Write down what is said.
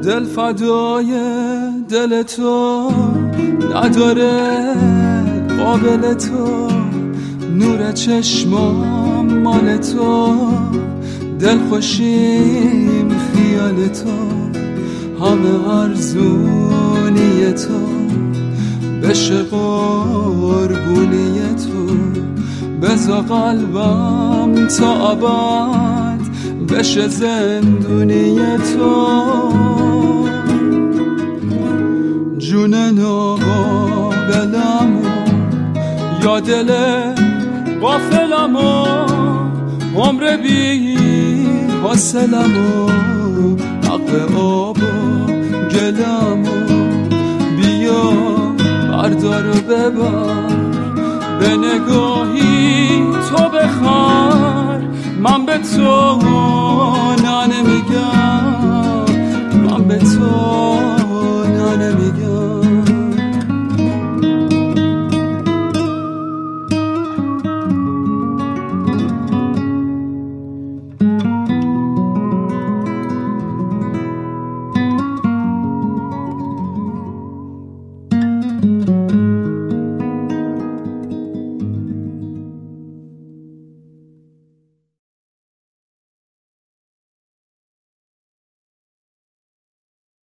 دل فدای دل تو نداره قابل تو، نور چشمام مال تو، دل خوشیم خیال تو، همه ارزونی تو، بشه قربونی تو، بزا قلبم تا ابد بشه زندونی تو. جون ناقابلمو یا دل غافلمو، عمر بی حاصلمو، حق آب و گلمو، بیا بردار و ببر، به نگاهی تو بخور، من به تو نه نمیگم